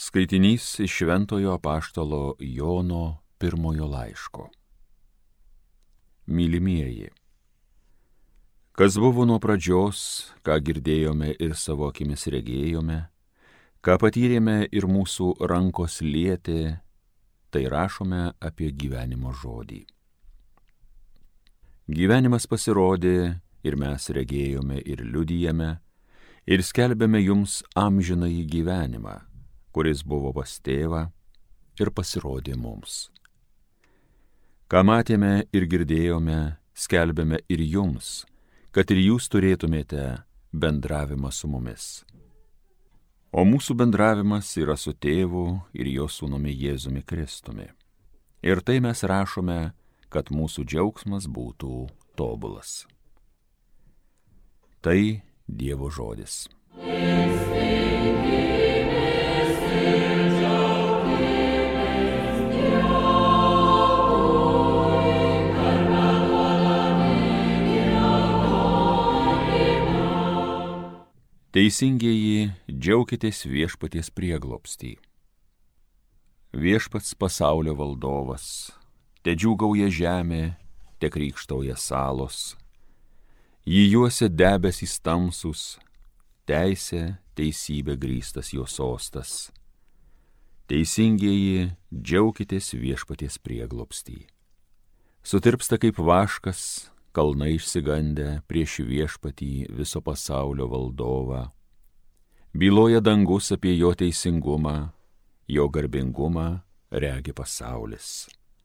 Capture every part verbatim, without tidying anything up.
Skaitinys iš Šventojo apaštalo Jono pirmojo laiško. Mylimieji, kas buvo nuo pradžios, ką girdėjome ir savo akimis regėjome, ką patyrėme ir mūsų rankos lietė, tai rašome apie gyvenimo žodį. Gyvenimas pasirodė ir mes regėjome ir liudijame ir skelbėme jums amžinąjį gyvenimą, kuris buvo pas tėvą ir pasirodė mums. Ką matėme ir girdėjome, skelbėme ir jums, kad ir jūs turėtumėte bendravimą su mumis. O mūsų bendravimas yra su tėvu ir jo sūnumi Jėzumi Kristumi. Ir tai mes rašome, kad mūsų džiaugsmas būtų tobulas. Tai Dievo žodis. Teisingieji, džiaukitės viešpaties prieglobstį. Viešpats pasaulio valdovas, te džiūgauja žemė, te krykštauja salos. Jį juosia debesys tamsūs, teisė, teisybė grįstas jo sostas. Teisingieji, džiaukitės viešpaties prieglobstį. Sutirpsta kaip vaškas, kalnai išsigandę prieš viešpatį viso pasaulio valdovą. Byloja dangus apie jo teisingumą, jo garbingumą regi pasaulis.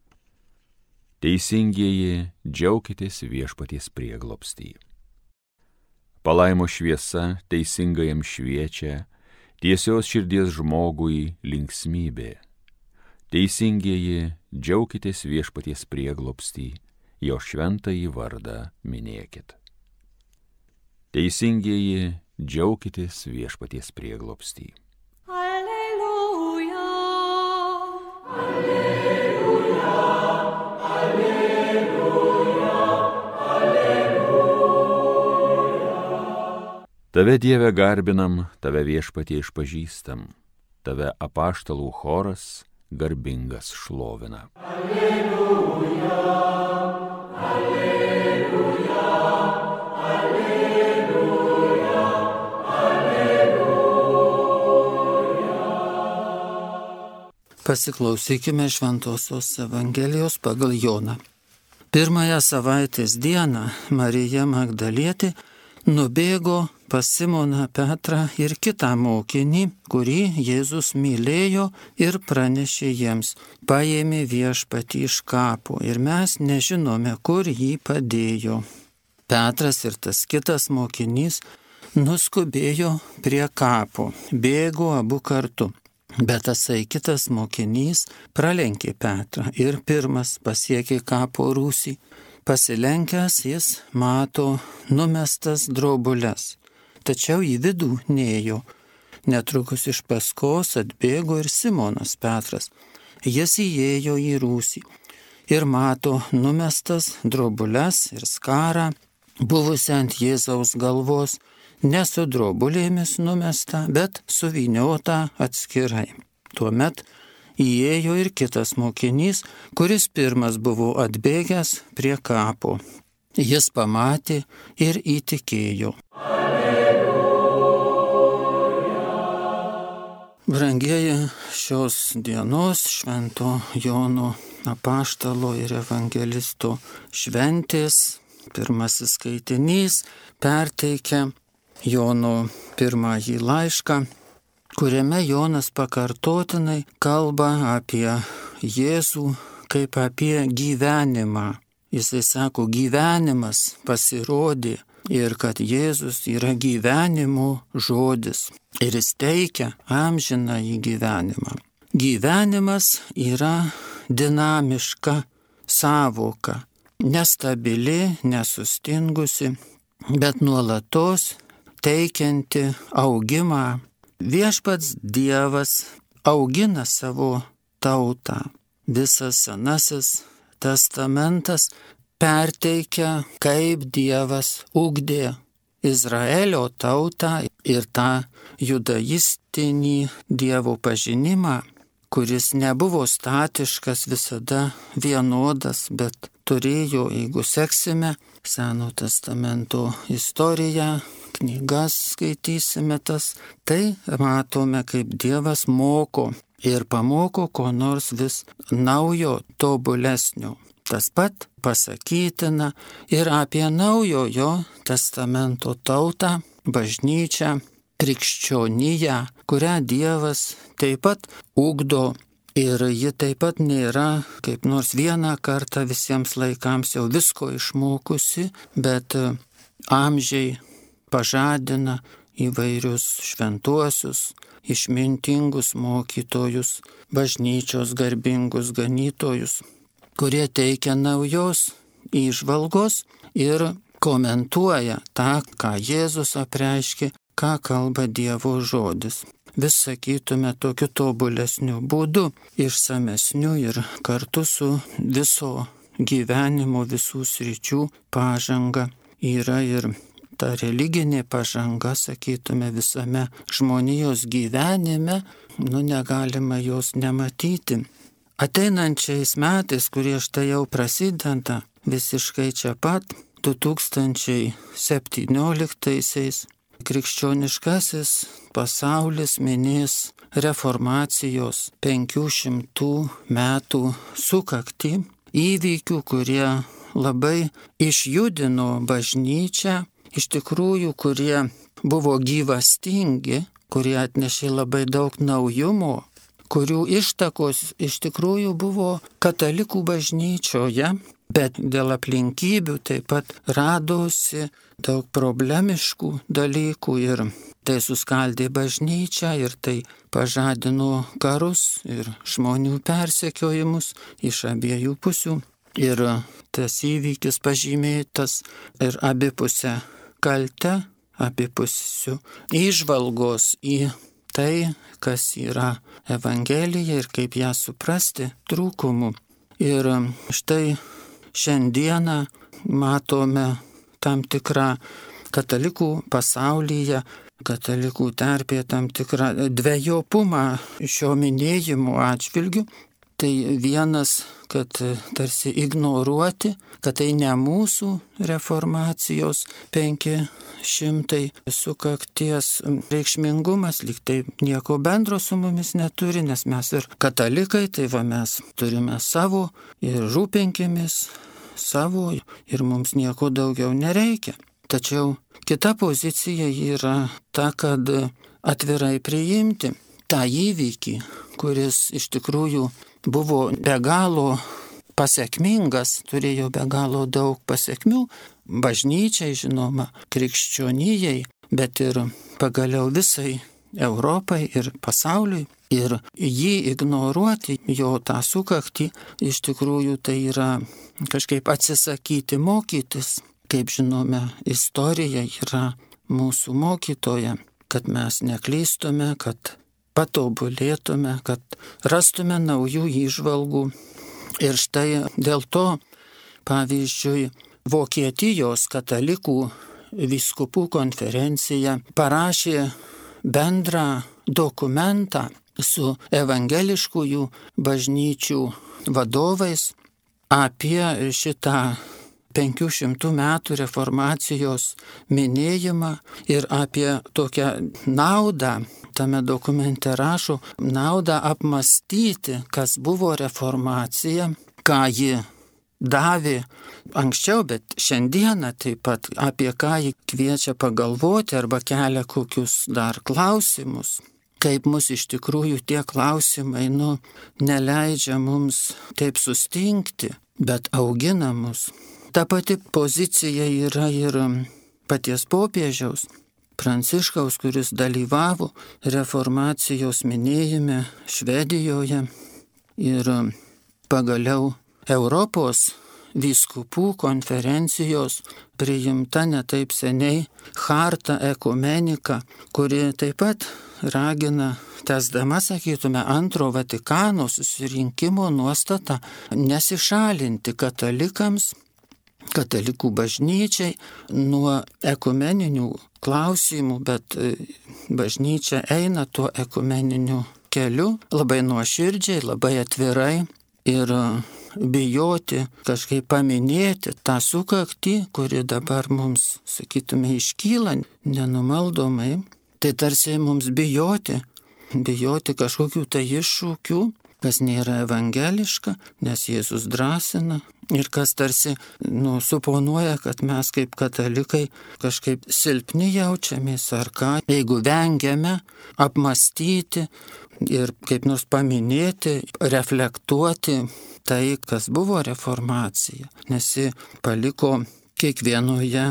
Teisingieji, džiaukitės viešpaties prieglobstį. Palaimo šviesa teisingajam šviečia, tiesios širdies žmogui linksmybė. Teisingieji, džiaukitės viešpaties prieglobstį, jo šventąjį vardą minėkit. Teisingieji, džiaukitės viešpaties prieglobstį. Alleluja, alleluja, alleluja, alleluja. Tave, Dieve, garbinam, tave viešpatie išpažįstam, tave apaštalų choras garbingas šlovina. Alleluja. Alleluja, alleluja, alleluja. Pasiklausykime Šventosios Evangelijos pagal Joną. Pirmąją savaitės dieną Marija Magdalietė nubėgo pas Simoną Petrą ir kitą mokinį, kurį Jėzus mylėjo, ir pranešė jiems: paėmė viešpatį iš kapo ir mes nežinome, kur jį padėjo. Petras ir tas kitas mokinys nuskubėjo prie kapo, bėgo abu kartu. Bet tasai kitas mokinys pralenkė Petrą ir pirmas pasiekė kapo rūsį. Pasilenkęs jis mato numestas drobules, tačiau į vidų nėjo. Netrukus iš paskos atbėgo ir Simonas Petras. Jis įėjo į rūsį ir mato numestas drobules ir skarą, buvusią ant Jėzaus galvos, ne su drobulėmis numesta, bet suvyniota atskirai. Tuomet įėjo ir kitas mokinys, kuris pirmas buvo atbėgęs prie kapo. Jis pamatė ir įtikėjo. Brangieji, šios dienos Švento Jono apaštalo ir evangelisto šventės pirmasis skaitinys perteikia Jono pirmąjį laišką, kuriame Jonas pakartotinai kalba apie Jėzų kaip apie gyvenimą. Jisai sako, gyvenimas pasirodė ir kad Jėzus yra gyvenimo žodis ir jis teikia amžinąjį gyvenimą. Gyvenimas yra dinamiška sąvoka, nestabili, nesustingusi, bet nuolatos teikianti augimą. Viešpats Dievas augina savo tautą. Visas Senasis testamentas perteikia, kaip Dievas ugdė Izraelio tautą ir tą judaistinį Dievo pažinimą, kuris nebuvo statiškas, visada vienodas, bet turėjo, jeigu seksime Seno testamento istoriją, knygas skaitysime tas, tai matome, kaip Dievas moko ir pamoko ko nors vis naujo, tobulesnio. Tas pat pasakytina ir apie naujojo testamento tautą, bažnyčią, krikščioniją, kurią Dievas taip pat ugdo ir ji taip pat nėra kaip nors vieną kartą visiems laikams jau visko išmokusi, bet amžiai pažadina įvairius šventuosius, išmintingus mokytojus, bažnyčios garbingus ganytojus, kurie teikia naujos įžvalgos ir komentuoja tą, ką Jėzus apreiškė, ką kalba Dievo žodis. Vis sakytume tokiu tobulesniu būdu, išsamesniu ir kartu su viso gyvenimo, visų sričių pažanga yra ir ta religinė pažanga, sakytume, visame žmonijos gyvenime, nu negalima jos nematyti. Ateinančiais metais, kurie štai jau prasideda visiškai čia pat, du tūkstančiai septynioliktaisiais, krikščioniškasis pasaulis minės reformacijos penkių šimtų metų sukaktį, įvykių, kurie labai išjudino bažnyčią, iš tikrųjų, kurie buvo gyvastingi, kurie atnešė labai daug naujumo, kurių ištakos iš tikrųjų buvo katalikų bažnyčioje, bet dėl aplinkybių taip pat radosi daug problemiškų dalykų ir tai suskaldė bažnyčią ir tai pažadino karus ir žmonių persekiojimus iš abiejų pusių. Ir tas įvykis pažymėtas ir abipusę kaltę, abipusių įžvalgos į tai, kas yra Evangelija ir kaip ją suprasti, trūkumų. Ir štai šiandieną matome tam tikrą katalikų pasaulyje, katalikų terpėje tam tikrą dvejopumą šio minėjimo atžvilgių. Tai vienas, kad tarsi ignoruoti, kad tai ne mūsų reformacijos penki šimtai sukakties reikšmingumas, lyg tai nieko bendro su mumis neturi, nes mes ir katalikai, tai va mes turime savo ir rūpinkimės savo ir mums nieko daugiau nereikia. Tačiau kita pozicija yra ta, kad atvirai priimti tą įvykį, kuris iš tikrųjų buvo be galo pasekmingas, turėjo be galo daug pasekmių, bažnyčiai žinoma, krikščionijai, bet ir pagaliau visai Europai ir pasauliui. Ir jį ignoruoti, jo tą sukaktį, iš tikrųjų tai yra kažkaip atsisakyti mokytis. Kaip žinome, istorija yra mūsų mokytoja, kad mes neklystume, kad patobulėtume, kad rastume naujų įžvalgų. Ir štai dėl to, pavyzdžiui, Vokietijos katalikų vyskupų konferencija parašė bendrą dokumentą su evangeliškųjų bažnyčių vadovais apie šitą penkių šimtų metų reformacijos minėjimą ir apie tokią naudą. Tame dokumente rašo naudą apmastyti, kas buvo reformacija, ką ji davė anksčiau, bet šiandieną taip pat apie ką ji kviečia pagalvoti arba kelia kokius dar klausimus. Kaip mus iš tikrųjų tie klausimai, nu, neleidžia mums taip sustingti, bet augina mus. Ta pati pozicija yra ir paties popiežiaus Pranciškaus, kuris dalyvavo reformacijos minėjime Švedijoje ir pagaliau Europos vyskupų konferencijos priimta netaip seniai Charta Ekumenika, kuri taip pat ragina, tęsdama, sakytume, antro Vatikano susirinkimo nuostatą nesišalinti katalikams katalikų bažnyčiai nuo ekumeninių klausimų, bet bažnyčia eina tuo ekumeniniu keliu labai nuoširdžiai, labai atvirai ir bijoti kažkaip paminėti tą sukaktį, kuri dabar mums, sakytume, iškyla nenumaldomai. Tai tarsi mums bijoti, bijoti kažkokių tai iššūkių, kas nėra evangeliška, nes Jėzus drąsina ir kas tarsi nu, suponuoja, kad mes kaip katalikai kažkaip silpni jaučiamės ar ką, jeigu vengiame apmastyti ir kaip nors paminėti, reflektuoti tai, kas buvo reformacija, nes ji paliko kiekvienoje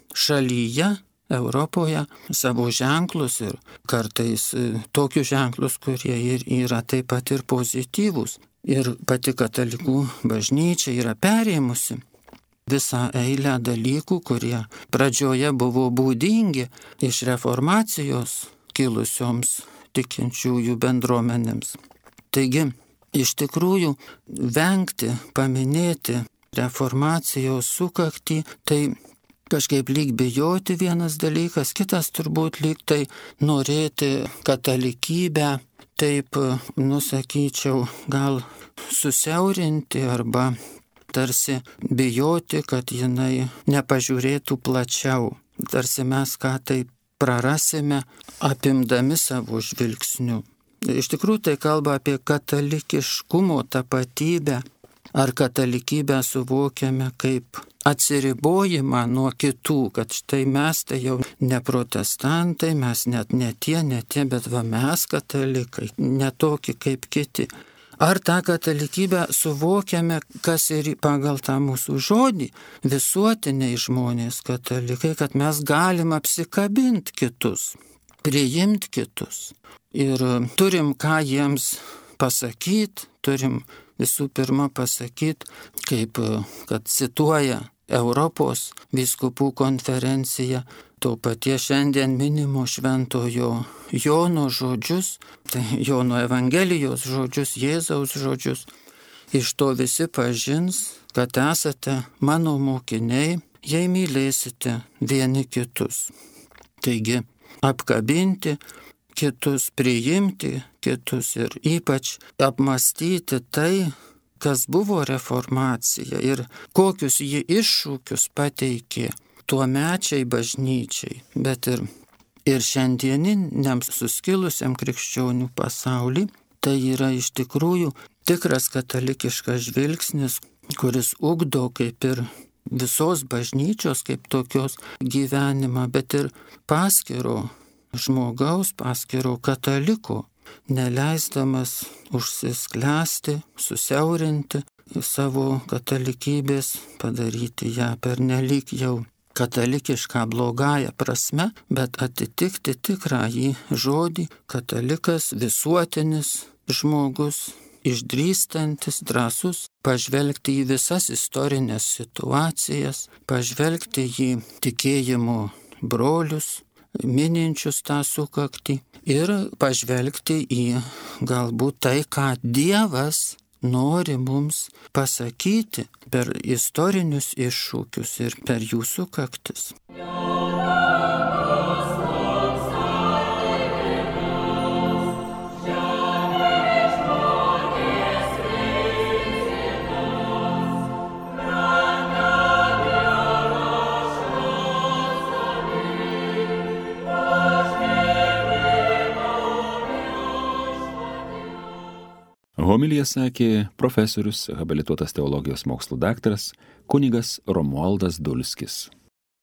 šalyje, Europoje savo ženklus ir kartais tokius ženklus, kurie ir yra taip pat ir pozityvūs. Ir pati katalikų bažnyčia yra perėmusi visą eilę dalykų, kurie pradžioje buvo būdingi iš reformacijos kilusioms tikinčiųjų bendruomenėms. Taigi, iš tikrųjų, vengti, paminėti reformacijos sukaktį, tai kažkaip lyg bijoti vienas dalykas, kitas turbūt lyg tai norėti katalikybę, taip, nusakyčiau, gal susiaurinti arba tarsi bijoti, kad jinai nepažiūrėtų plačiau. Tarsi mes ką tai prarasime, apimdami savo žvilgsniu. Iš tikrųjų tai kalba apie katalikiškumo tapatybę. Ar katalikybę suvokiame kaip atsiribojimą nuo kitų, kad štai mes tai jau ne protestantai, mes net ne tie, ne tie, bet va mes katalikai, ne tokie kaip kiti. Ar tą katalikybę suvokiame, kas ir pagal tą mūsų žodį, visuotiniai žmonės katalikai, kad mes galim apsikabinti kitus, priimti kitus. Ir turim ką jiems pasakyti, turim visų pirma pasakyti, kaip, kad cituoja Europos vyskupų konferencija, to paties šiandien minimo šventojo Jono žodžius, tai Jono Evangelijos žodžius, Jėzaus žodžius. Iš to visi pažins, kad esate mano mokiniai, jei mylėsite vieni kitus. Taigi, apkabinti kitus, priimti kitus ir ypač apmastyti tai, kas buvo reformacija ir kokius ji iššūkius pateikė tuomečiai bažnyčiai, bet ir, ir šiandieniniam suskilusiam krikščionių pasaulį. Tai yra iš tikrųjų tikras katalikiškas žvilgsnis, kuris ugdo kaip ir visos bažnyčios kaip tokios gyvenimą, bet ir paskiro žmogaus, paskiro kataliko, neleisdamas užsisklęsti, susiaurinti savo katalikybės, padaryti ją pernelyg jau katalikišką blogąją prasme, bet atitikti tikrąjį žodį, katalikas, visuotinis žmogus, išdrįstantis, drąsus, pažvelgti į visas istorinės situacijas, pažvelgti į tikėjimo brolius, mininčius tą sukaktį ir pažvelgti į galbūt tai, ką Dievas nori mums pasakyti per istorinius iššūkius ir per jų sukaktis. Homiliją sakė profesorius, habilituotas teologijos mokslų daktaras kunigas Romualdas Dulskis.